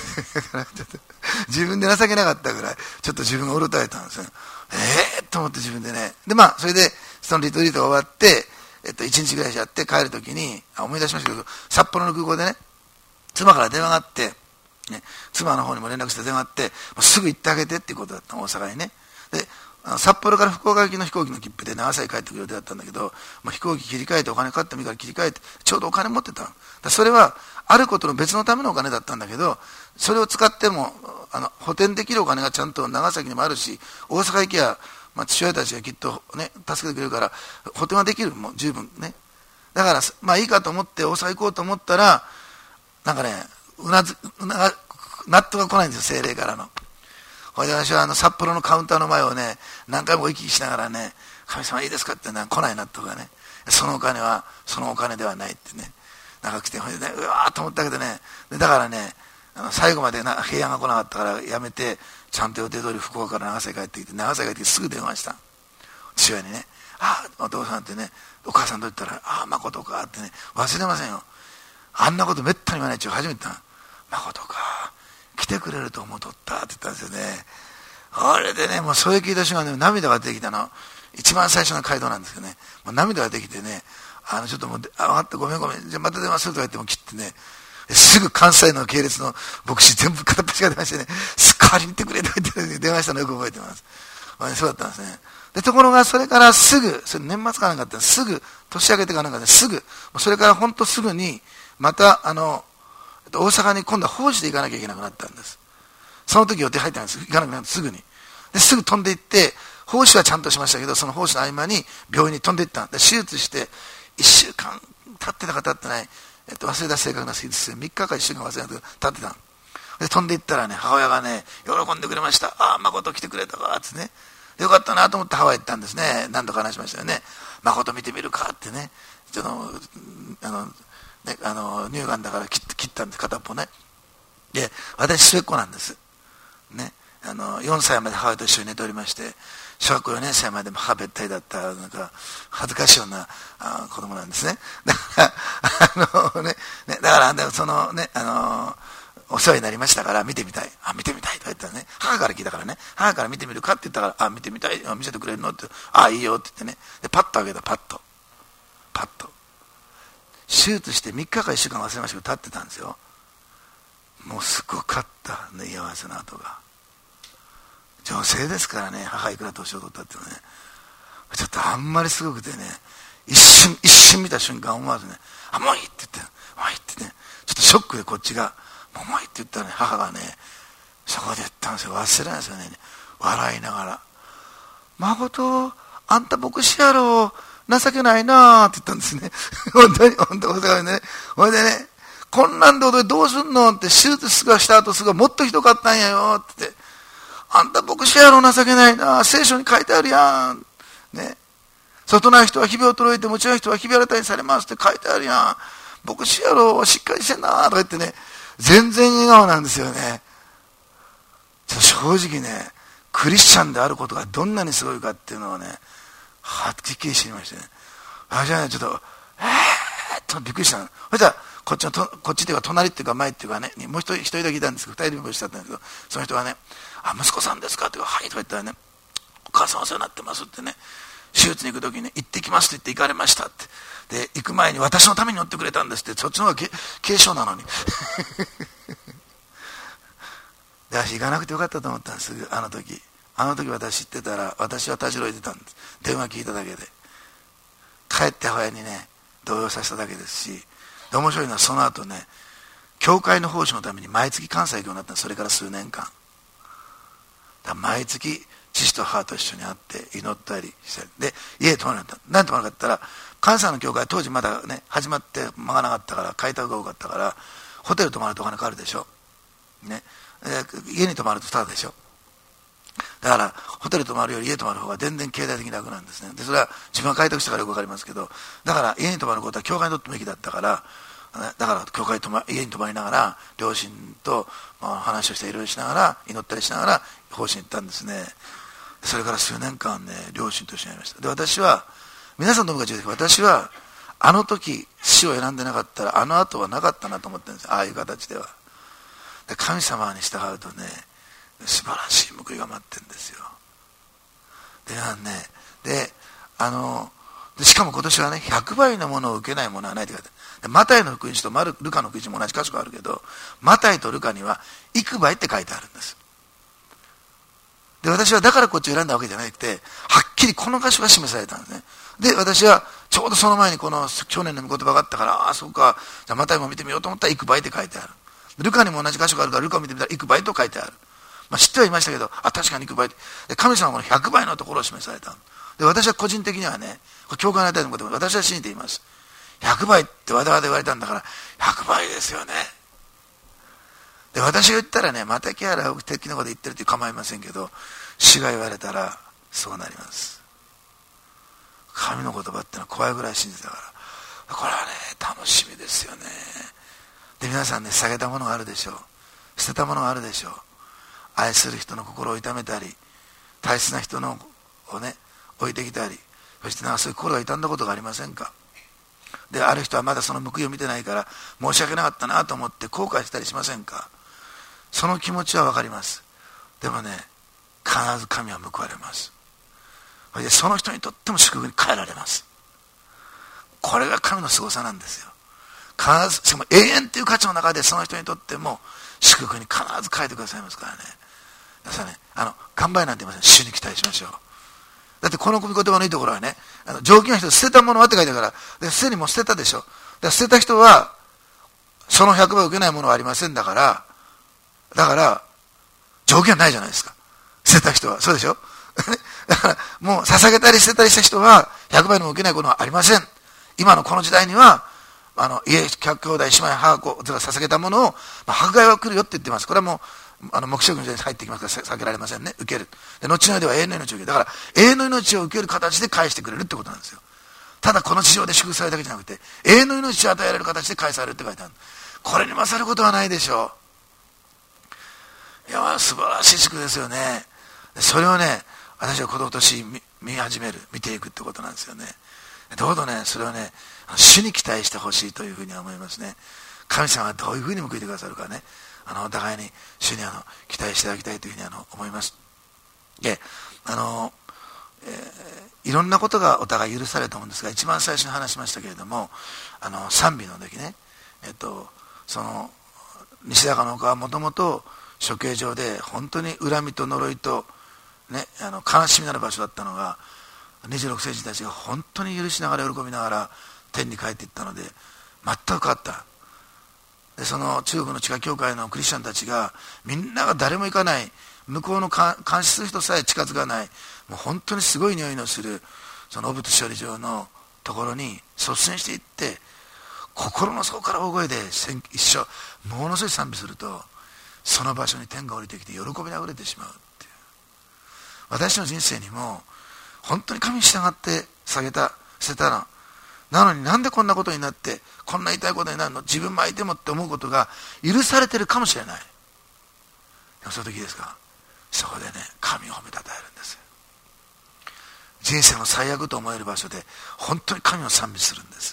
自分で情けなかったぐらいちょっと自分がうろたえたんですね。えーと思って自分でね。でまあそれでそのリトリートが終わって、えっと、いちにちぐらいやって帰るときにあ思い出しましたけど、札幌の空港でね妻から電話があって、ね、妻の方にも連絡して電話があって、もうすぐ行ってあげてっていうことだったの、大阪にね。であの札幌から福岡行きの飛行機の切符で長崎帰ってくる予定だったんだけど、もう飛行機切り替えてお金かかってもいいから切り替えて、ちょうどお金持ってたの。だそれはあることの別のためのお金だったんだけど、それを使ってもあの補填できるお金がちゃんと長崎にもあるし、大阪行きは、まあ、父親たちがきっと、ね、助けてくれるから補填はできる、もう十分ね。だからまあいいかと思って大阪行こうと思ったら、なんかねうなずうな納得が来ないんですよ、精霊からの。これで私はあの札幌のカウンターの前をね何回も行き来しながらね、神様いいですかってのは来ない納得がね、そのお金はそのお金ではないってね、なんか来て、ほいでねうわーと思ったけどね、でだからねあの最後までな平安が来なかったからやめて、ちゃんと予定通り福岡から長崎帰ってきて、長崎帰ってきてすぐ電話した、父親にね、ああお父さんってね、お母さんと言ったら、ああ誠かってね、忘れませんよ、あんなことめったに言わないっちゅう初めて言ったの、誠か来てくれると思っとったって言ったんですよね。あれでね、もうそれ聞いた瞬間ね、涙が出てきたの。一番最初の回答なんですけどね、もう涙が出てきてね、あのちょっともう、あ、分かったごめんごめん、じゃあまた電話するとか言っても切ってね、すぐ関西の系列の牧師全部片っ端が出ましてね、すっかり見てくれとか言って、ね、電話したのよく覚えてます。まあね、そうだったんですね。でところがそれからすぐ、それ年末かなんかってすぐ年明けてかなんかね、すぐそれから本当すぐにまたあの大阪に今度は法事で行かなきゃいけなくなったんです。その時予定入ってないんです。行かなくなってすぐに。ですぐ飛んで行って、法事はちゃんとしましたけど、その法事の合間に病院に飛んで行ったんで、手術していっしゅうかん経ってたか経ってない、えっと、忘れた正確な日ですよ。みっかかいっしゅうかん忘れたけど経ってた。で飛んで行ったらね、母親がね喜んでくれました。ああ誠来てくれたかってね、よかったなと思ってハワイ行ったんですね。何度か話しましたよね。誠見てみるかってね、そのあのね、あの乳がんだから切切ったんです、片っぽね。で私末っ子なんですね。あのよんさいまで母親と一緒に寝ておりまして、小学校よねん生までも母べったりだったなんか恥ずかしいようなあ子供なんですね。だからあの、ねね、だからそのねあのお世話になりましたから見てみたい、あ見てみたいとか言ったらね、母から聞いたからね、母から見てみるかって言ったから、あ見てみたい、あ見せてくれるのって、あいいよって言ってね、でパッと開けた、パッとパッと手術してみっかかいっしゅうかん忘れましたけど立ってたんですよ。もうすごかったね、居合わせの跡が。女性ですからね、母いくら年を取ったっていうのはね、ちょっとあんまりすごくてね、一瞬一瞬見た瞬間思わずね、あもういいって言って、もういいってね、ちょっとショックでこっちがもういいって言ったらね、母がねそこで言ったんですよ、忘れないですよね、笑いながら、誠あんた牧師やろ、情けないなって言ったんですね。本当に本当に大阪でね、ほいでね、こんなんで踊りどうすんのって、手術した後すぐもっとひどかったんやよって言って、あんた牧師やろ、情けないな、聖書に書いてあるやんね、外ない人はひびを捉えて内ない人はひび新たにされますって書いてあるやん、牧師やろ、しっかりしてんなとか言ってね、全然笑顔なんですよね。ちょっと正直ね、クリスチャンであることがどんなにすごいかっていうのをね、はっきり知りましてね、あじゃあねちょっとえーっとびっくりしたの。そしたらこっちのとこっちっていうか隣っていうか前っていうかね、もう一人一人だけいたんですけど、二人でもしたんだけど、その人がね、あ息子さんですかって言うか、はいとか言ったらね、お母さんお世話になってますってね、手術に行く時に、ね、行ってきますって言って行かれましたって、で行く前に私のために乗ってくれたんですって、そっちの方が軽症なのにで私行かなくてよかったと思ったんです。あの時あの時私知ってたら、私はたじろいでたんです。電話聞いただけで帰って母親にね動揺させただけですし、で面白いのはその後ね、教会の奉仕のために毎月関西行くようになったんです。それから数年間だ毎月父と母と一緒に会って祈ったりしたりで、家へ泊まらなかった。何泊まらなかったら、関西の教会当時まだね始まって間がなかったから、開拓が多かったから、ホテル泊まるとお金かかるでしょ、ね、家に泊まるとタダでしょ。 だからホテル泊まるより家泊まる方が全然経済的に楽なんですね。でそれは自分が開拓したからよく分かりますけど、だから家に泊まることは教会にとってもべきだったから、だから教会に泊ま家に泊まりながら両親と話をしていろいろしながら祈ったりしながら奉仕に行ったんですね。それから数年間ね、両親と一緒にやりました。で私は皆さんともか違うけど、私はあの時死を選んでなかったらあの後はなかったなと思ってるんですよ。ああいう形では。で神様に従うとね、素晴らしい報いが待ってるんですよ。でなんね、であのでしかも今年はね、ひゃくばいのものを受けないものはないって書いてある。でマタイの福音書とマルルカの福音書も同じ箇所があるけど、マタイとルカには幾倍って書いてあるんです。で私はだからこっちを選んだわけじゃなくて、はっきりこの箇所が示されたんですね。で私はちょうどその前にこの去年の御言葉があったから、ああそうか、じゃあマタイも見てみようと思ったら幾倍って書いてある。ルカにも同じ箇所があるから、ルカを見てみたら幾倍と書いてある。まあ、知ってはいましたけど、あ、確かに幾倍。で神様はこのひゃくばいのところを示された。で私は個人的にはね、教会のあたりのことも私は信じています。ひゃくばいってわざわざ言われたんだからひゃくばいですよね。で私が言ったらね、またキャラ的なこと言ってるって構いませんけど、主が言われたらそうなります。神の言葉ってのは怖いぐらい信じたから、これはね楽しみですよね。で皆さんね、下げたものがあるでしょう、捨てたものがあるでしょう。愛する人の心を痛めたり、大切な人のをね置いてきたり、そしてなんかそういう心が痛んだことがありませんか。である人はまだその報いを見てないから申し訳なかったなと思って後悔したりしませんか。その気持ちは分かります。でもね、必ず神は報われます。それでその人にとっても祝福に変えられます。これが神の凄さなんですよ。必ず、しかも永遠という価値の中でその人にとっても祝福に必ず変えてくださいますからね。だからね、あの頑張りなんて言いません。主に期待しましょう。だってこの言葉のいいところはね、あの上気な人、捨てたものはって書いてあるから、ですでにもう捨てたでしょ。で捨てた人はそのひゃくばい受けないものはありませんだから、だから上気はないじゃないですか、捨てた人は。そうでしょだからもう捧げたり捨てたりした人はひゃくばいのも受けないことはありません。今のこの時代にはあの家百兄弟姉妹母子が捧げたものを、まあ、迫害は来るよって言ってます。これはもうあの黙示録の時代に入ってきますから避けられませんね。受ける。で後の世では永遠の命を受ける。だから永遠の命を受ける形で返してくれるってことなんですよ。ただこの地上で祝福されるだけじゃなくて、永遠の命を与えられる形で返されるって書いてある。これに勝ることはないでしょう。いや素晴らしい祝福ですよね。それをね、私は今年 見, 見始める見ていくってことなんですよね。どうぞね、それをね、主に期待してほしいというふうに思いますね。神様はどういうふうに報いてくださるかね、あのお互いに主にあの期待していただきたいというふうにあの思います。で、あの、えー、いろんなことがお互い許されると思うんですが、一番最初に話しましたけれども、あの賛美の時ね、えっとその西高の丘はもともと処刑場で本当に恨みと呪いとね、あの悲しみのある場所だったのが、にじゅうろくせいじたちが本当に許しながら喜びながら天に帰っていったので全く変わった。でその中国の地下教会のクリスチャンたちがみんなが誰も行かない、向こうの監視する人さえ近づかない、もう本当にすごい匂いのするそのオブト処理場のところに率先していって、心の底から大声で一生ものすごい賛美すると、その場所に天が降りてきて喜びにあふれてしまうっていう。私の人生にも本当に神に従って下げた捨てたのなのに、なんでこんなことになってこんな痛いことになるの、自分も相手もって思うことが許されてるかもしれない。でもその時ですか、そこでね、神を褒めたたえるんですよ。人生の最悪と思える場所で本当に神を賛美するんです。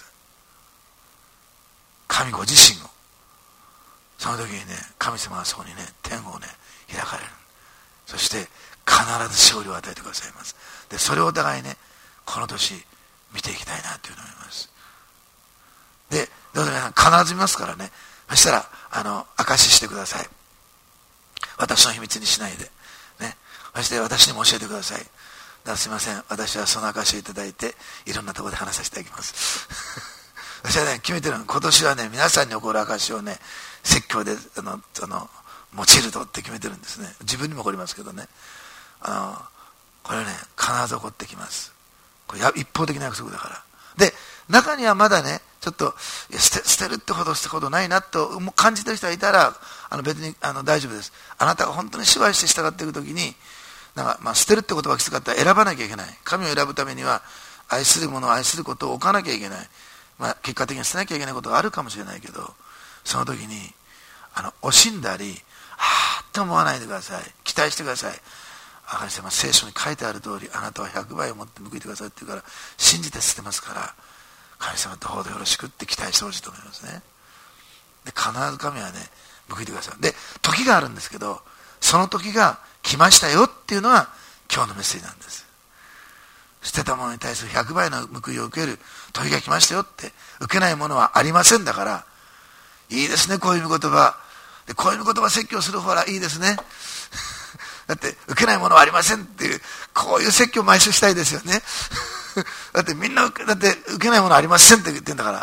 神ご自身を。その時にね、神様はそこにね、天をね開かれる。そして必ず勝利を与えてくださいます。でそれをお互いね、この年見ていきたいなというふうに思います。でどうぞ皆さん必ず見ますからね。そしたらあの証ししてください。私の秘密にしないでね。そして私にも教えてください。だからすいません、私はその証しをいただいていろんなところで話させていただきます私はね、決めてるの、今年はね、皆さんに起こる証しをね、説教であのあの用いるとって決めてるんですね。自分にも起こりますけどね、あのこれはね必ず起こってきます。これ一方的な約束だから。で中にはまだね、ちょっといや捨て、捨てるってほど捨てることないなと感じてる人がいたら、あの別にあの大丈夫です。あなたが本当に芝居して従っていくときに、 だからまあ捨てるって言葉がきつかったら選ばなきゃいけない。神を選ぶためには愛するものを愛することを置かなきゃいけない。まあ、結果的に捨てなきゃいけないことがあるかもしれないけど、その時にあの惜しんだりはぁと思わないでください。期待してください。神様、聖書に書いてある通り、あなたはひゃくばいを持って報いてくださいって言うから信じて捨てますから、神様どうぞよろしくって期待してほしいと思いますね。で必ず神はね報いてください。で時があるんですけど、その時が来ましたよっていうのは今日のメッセージなんです。捨てたものに対するひゃくばいの報いを受ける時が来ましたよって、受けないものはありませんだから、いいですね、こういう御言葉で、こういう御言葉説教するほらいいですねだって受けないものはありませんっていう、こういう説教を毎週したいですよねだってみんなだって受けないものはありませんって言ってんだから、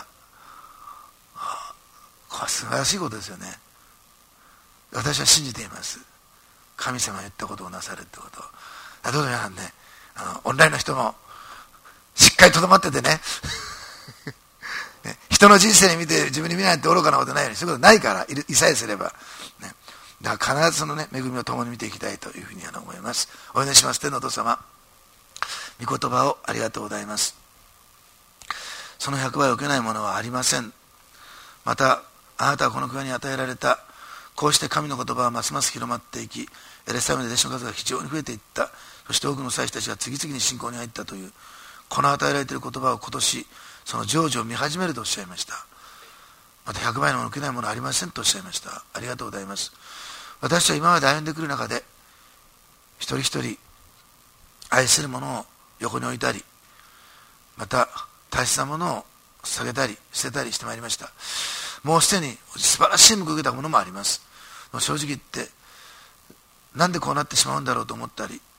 これは素晴らしいことですよね。私は信じています。神様が言ったことをなさるってこと。どうぞ皆さんね、あのオンラインの人もしっかりとどまっててね人の人生に見て自分に見ないって愚かなことないように、そういうことないから、いさえすれば、ね、だから必ずそのね恵みを共に見ていきたいというふうに思います。お祈りします。天のお父様、御言葉をありがとうございます。そのひゃくばいを受けないものはありません。またあなたはこの国に与えられたこうして神の言葉はますます広まっていき、エルサレムで弟子の数が非常に増えていった。そして多くの祭司たちが次々に信仰に入ったという、この与えられている言葉を今年その成就を見始めるとおっしゃいました。またひゃくばいの受けないものはありませんとおっしゃいました。ありがとうございます。私は今まで歩んでくる中で一人一人愛するものを横に置いたり、また大切なものを下げたり捨てたりしてまいりました。もうすでに素晴らしい報いを受けたものもあります。正直言ってなんでこうなってしまうんだろうと思ったり、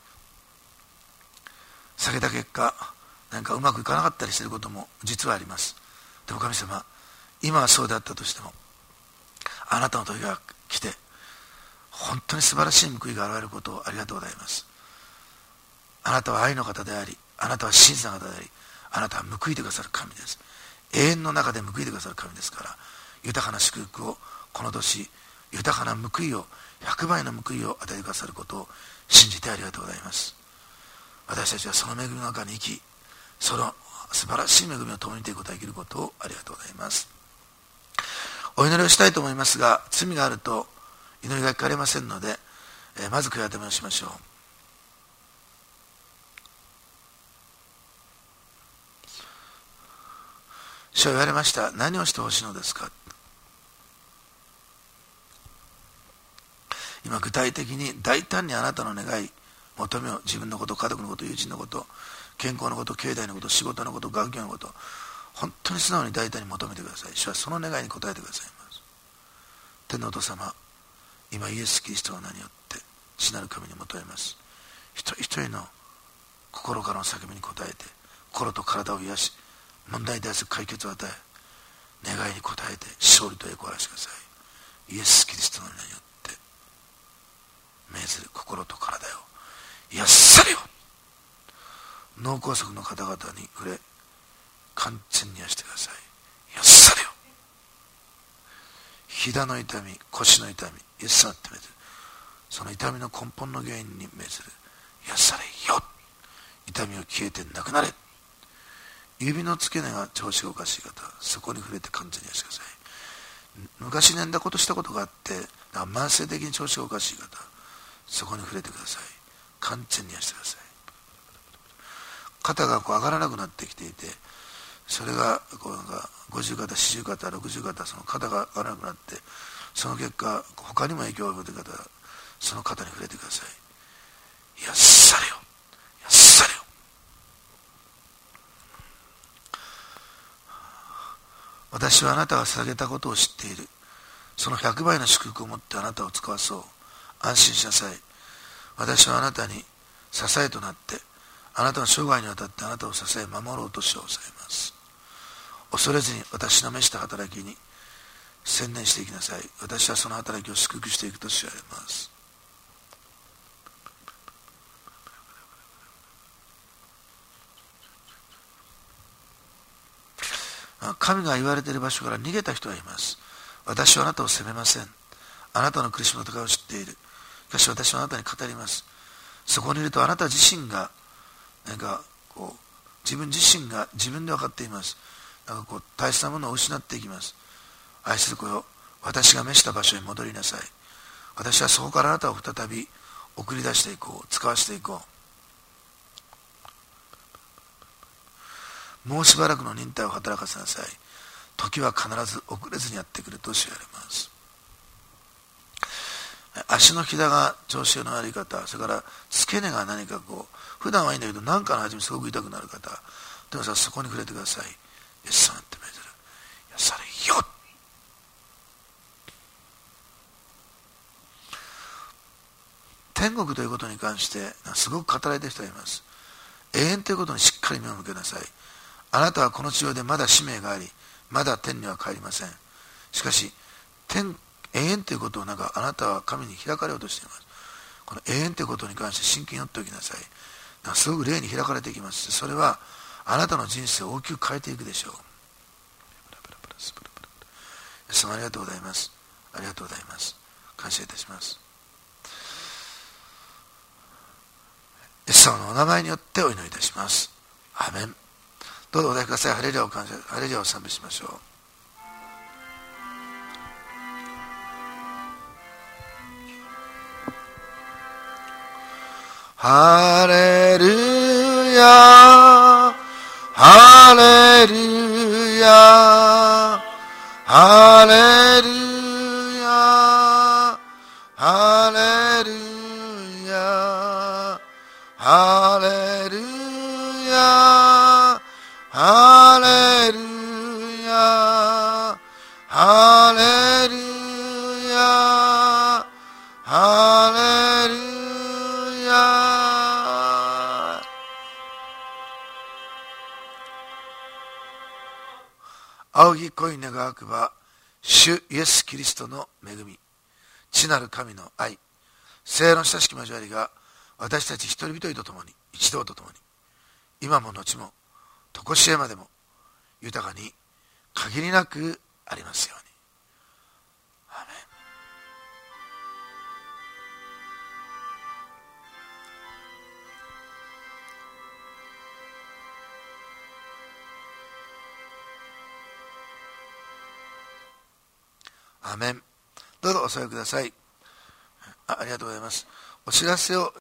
下げた結果なんかうまくいかなかったりすることも実はあります。でも神様、今はそうであったとしてもあなたの時が来て本当に素晴らしい報いが現れることをありがとうございます。あなたは愛の方であり、あなたは真実な方であり、あなたは報いてくださる神です。永遠の中で報いてくださる神ですから、豊かな祝福をこの年、豊かな報いをひゃくばいの報いを与えてくださることを信じてありがとうございます。私たちはその恵みの中に生き、その素晴らしい恵みを共にていくことができることをありがとうございます。お祈りをしたいと思いますが、罪があると祈りが聞かれませんので、えー、まず悔い改めをしましょう。主は言われました。何をしてほしいのですか。今具体的に大胆にあなたの願い、求めを、自分のこと、家族のこと、友人のこと、健康のこと、経済のこと、仕事のこと、学業のこと、本当に素直に大胆に求めてください。主はその願いに応えてくださいます。天のお父様、今イエス・キリストの名によって父なる神に求めます。一人一人の心からの叫びに応えて、心と体を癒し、問題に対する解決を与え、願いに応えて勝利と栄光を表してください。イエス・キリストの名によって命ずる心と体を癒されよ。脳梗塞の方々に触れ、完全に癒してください。癒されよ。膝の痛み、腰の痛み、イエス様って命ずる。その痛みの根本の原因に命ずる。癒されよ。痛みを消えてなくなれ。指の付け根が調子がおかしい方、そこに触れて完全に癒してください。昔ねんだことしたことがあって、慢性的に調子がおかしい方、そこに触れてください。完全に癒してください。肩がこう上がらなくなってきていて、それがこうなんかごじゅう肩、よんじゅう肩、ろくじゅう肩、その肩が上がらなくなって、その結果他にも影響を及ぼしている方、その肩に触れてください。癒されよ、癒されよ。私はあなたが捧げたことを知っている。そのひゃくばいの祝福を持ってあなたを使わそう。安心しなさい。私はあなたに支えとなって、あなたの生涯にわたってあなたを支え守ろうとしようされます。恐れずに私の召した働きに専念していきなさい。私はその働きを祝福していくと知られます。神が言われている場所から逃げた人がいます。私はあなたを責めません。あなたの苦しみの戦いを知っている。しかし私はあなたに語ります。 そこにいるとあなた自身が何かこう自分自身が自分で分かっています。なんかこう大切なものを失っていきます。愛する子よ、私が召した場所に戻りなさい。私はそこからあなたを再び送り出していこう、使わしていこう。もうしばらくの忍耐を働かせなさい。時は必ず遅れずにやってくると知られます。足のひだが調子の悪い方、それから付け根が何かこう普段はいいんだけど何かの初めすごく痛くなる方、でもさ、そこに触れてください。イエス様って命じる。癒されよ。天国ということに関してすごく語られている人がいます。永遠ということにしっかり目を向けなさい。あなたはこの地上でまだ使命があり、まだ天には帰りません。しかし天永遠ということをなんかあなたは神に開かれようとしています。この永遠ということに関して真剣に寄っておきなさい。なんかすごく霊に開かれていきます。それはあなたの人生を大きく変えていくでしょう。イエス様ありがとうございます。ありがとうございます。感謝いたします。イエス様のお名前によってお祈りいたします。アーメン。どうぞお答えください。ハレルヤを感謝、ハレルヤを賛美しましょう。ハレルヤ、ハレルヤ、ハレルヤ、ハレルヤ、ハレルヤ、ハレルヤ、ハレルヤ、ハレルヤ。仰ぎ恋願わくば、主イエス・キリストの恵み、父なる神の愛、聖の親しき交わりが私たち一人一人と共に、一同と共に、今も後も常しえまでも豊かに限りなくありますように。アーメン。アーメン。どうぞお座りください。 あ, ありがとうございます。お知らせを